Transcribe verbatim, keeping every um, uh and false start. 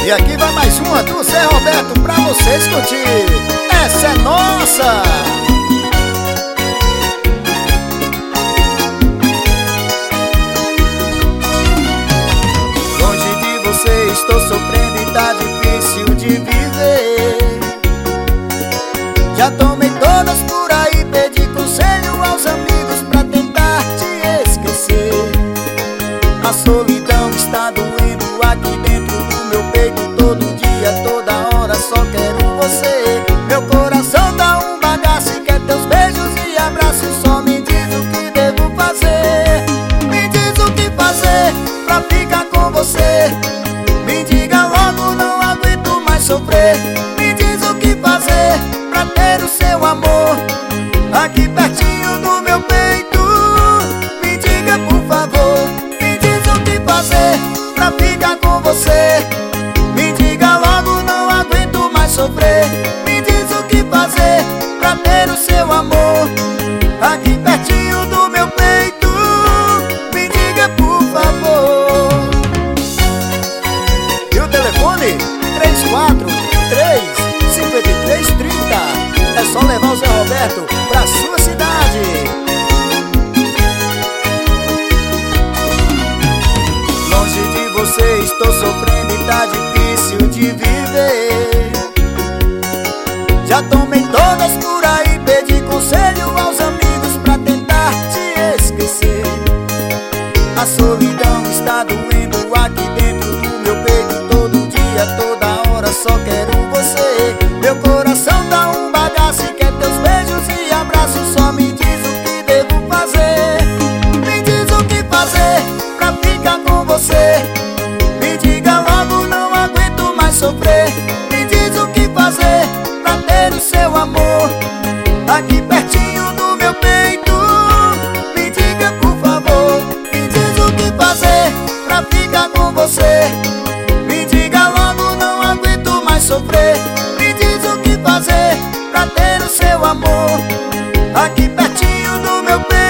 E aqui vai mais uma do Zé Roberto pra vocês curtir. Essa é nossa! Longe de você estou sofrendo e tá difícil de viver. Já tomei todas por aí, pedi conselho aos amigos pra tentar te esquecer. A solidão está doendo aqui dentro do meu peito. Todo dia, toda hora só quero você. Meu coração dá um bagaço e quer teus beijos e abraços. Só me diz o que devo fazer. Me diz o que fazer pra ficar com você. Me diga logo, não aguento mais sofrer. Me diz o que fazer pra ter o seu amor aqui pertinho do meu peito. Me diga por favor. Me diz o que fazer pra ficar com você. Me diga logo, não aguento mais sofrer. Me diz o que fazer pra ter o seu amor aqui pertinho do meu peito. Me diga por favor. E o telefone? três quatro três, cinco três, três zero. É só levar o Zé Roberto pra sua cidade. Longe de você estou sofrendo e tá difícil de viver. Já tomei todas por aí, pedi conselho aos amigos pra tentar te esquecer. A solidão está doendo aqui dentro do meu peito. Todo dia, toda hora só quero você. Meu coração dá um bagaço e quer teus beijos e abraços. Só me diz o que devo fazer. Me diz o que fazer pra ficar com você. Me diga logo, não aguento mais sofrer. Me diz o que fazer pra ter o seu amor aqui pertinho do meu peito. Me diga por favor. Me diz o que fazer pra ficar com você. Me diga logo, não aguento mais sofrer. Me diz o que fazer pra ter o seu amor aqui pertinho do meu peito.